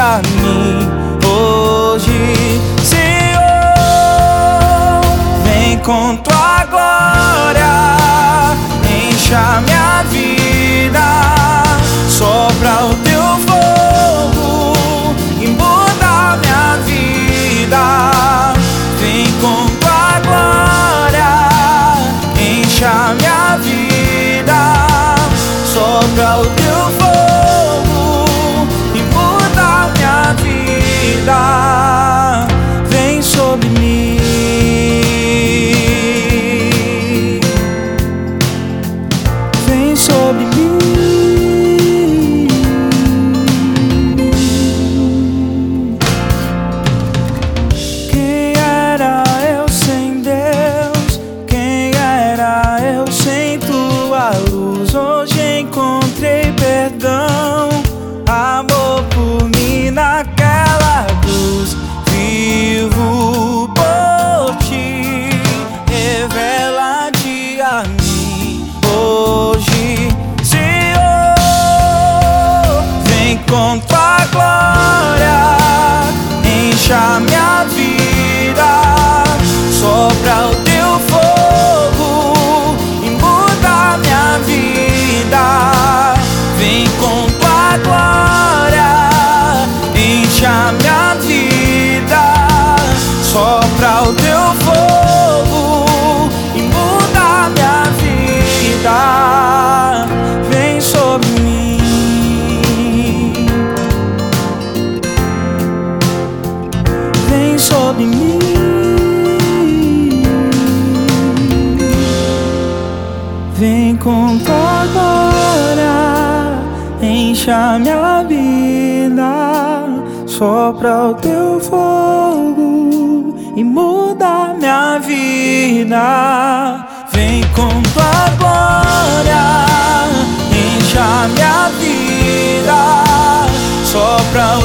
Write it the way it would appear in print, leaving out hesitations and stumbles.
a mim hoje. Senhor, vem com tua glória, enche a minha vida, sopra o teu fogo e muda minha vida. Vem com tua glória, enche a minha vida, sopra o teu fogo e muda minha vida. Vem sobre mim, vem sobre mim. Quem era eu sem Deus? Quem era eu sem tua luz? Hoje encontrei perdão, amor por mim naquela cruz. Vivo por ti, revela-te a mim hoje. Senhor, vem com tua glória, enche a minha vida, sopra o teu fogo e muda minha vida. Vem com tua glória, enche a minha vida, sopra o teu fogo e muda minha vida. Vem sobre mim, vem sobre mim. Vem com tua glória, enche a minha vida, sopra o teu fogo e muda minha vida. Vem com tua glória, enche a minha vida, sopra o